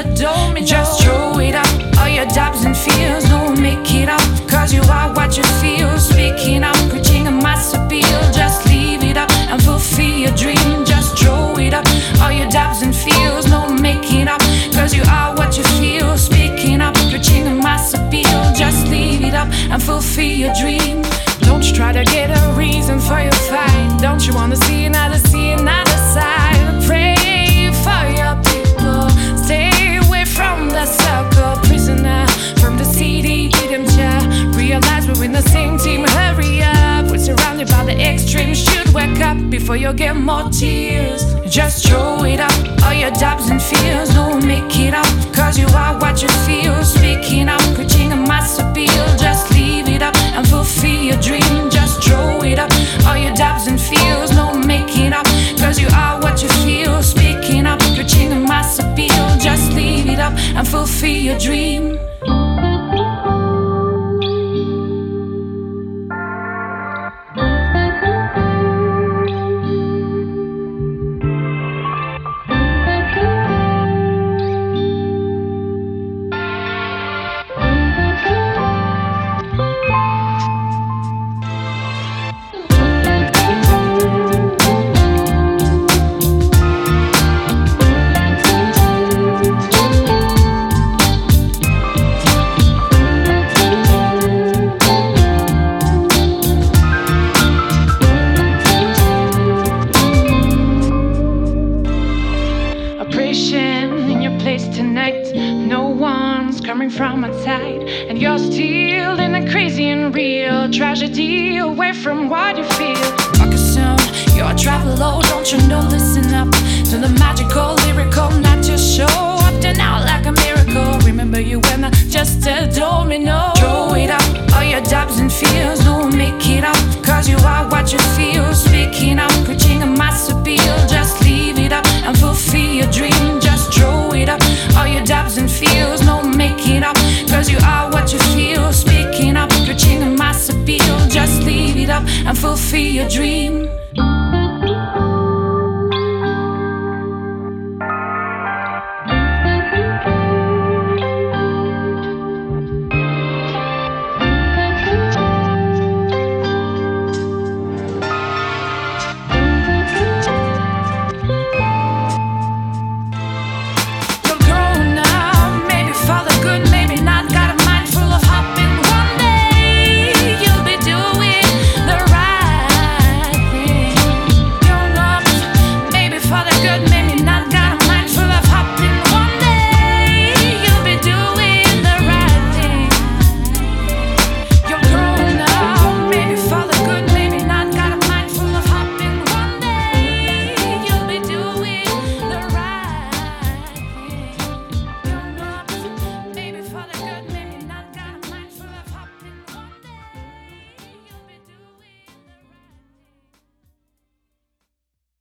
domino. Just throw it up, all your doubts and fears. Don't make it up, cause you are what you feel. Speaking up, preaching a mass appeal. Just leave it up and fulfill your dream. Just throw it up, all your doubts and fears. Don't make it up, cause you are what you feel. Speaking up, preaching a mass appeal. Just leave it up and fulfill your dream. Don't you try to get a reason for your fight. Don't you wanna see another side? Pray for your people. Stay away from the circle. Prisoner from the city, hidden chair. Realize we're in the same team. Hurry up, we're surrounded by the extremes. Should wake up before you get more tears. Just throw it up, all your doubts and fears. Don't make it up, cause you are what you feel. Speaking up, preaching a mass appeal. Just leave it up and fulfill your dream. Just throw it up, all your doubts and fears. Don't make it up, cause you are what you feel. Speaking up, preaching a mass appeal. Just leave it up and fulfill your dream. In your place tonight, no one's coming from outside, and you're still in a crazy and real tragedy, away from what you feel. Focus on your traveler, don't you know? Listen up to the magical, lyrical, not just show up and out like a miracle. Remember you were not just a domino. Throw it up, all your doubts and fears. Don't make it up, cause you are what you feel. Speaking up, preaching a mass appeal. Just leave it up and fulfill your dream. Just throw it up, all your doubts and fears. Don't make it up, cause you are what you feel. Speaking up, preaching a mass appeal. Just leave it up and fulfill your dream.